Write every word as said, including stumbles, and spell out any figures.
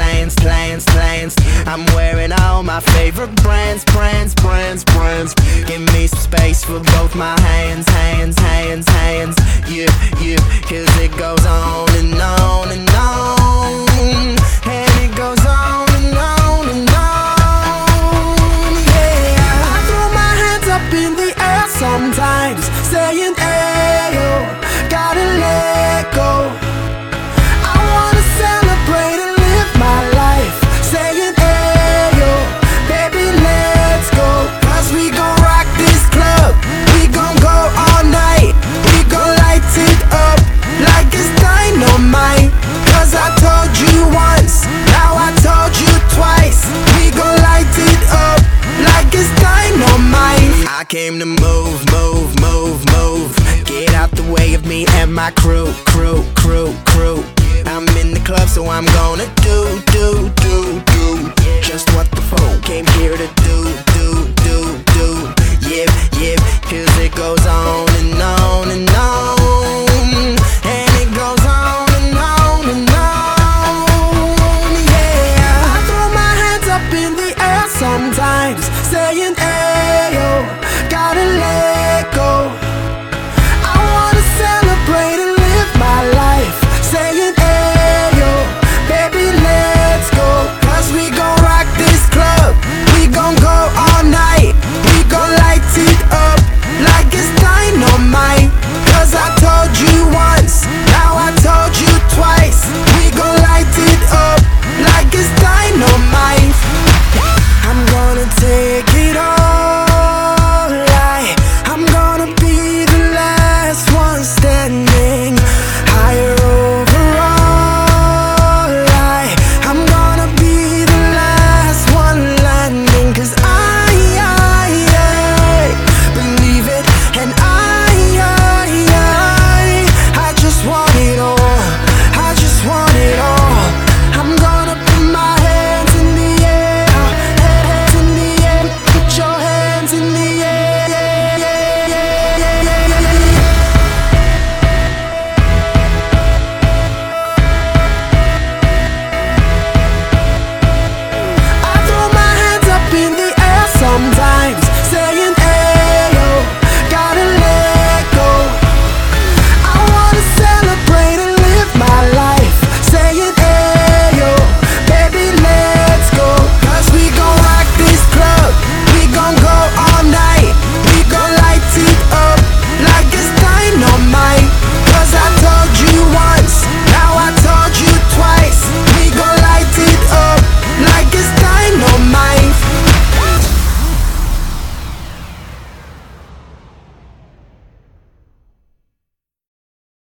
planes, planes, planes. I'm wearing all my favorite brands, brands, brands, brands. Give me some space for both my hands, hands, hands, hands. Yeah, yeah, cause it goes on and on and on. And it goes on and on and on. Yeah, I throw my hands up in the air sometimes, saying, ayo, gotta let go. I wanna celebrate and live my life, saying, ayo, baby, let's go. Cause we gon' rock this club, we gon' go all night. We gon' light it up like it's dynamite. Cause I told you once, now I told you twice. We gon' light it up like it's dynamite. I came to move, move, move, move. Get out the way of me and my crew, crew, crew, crew. I'm in the club, so I'm gonna do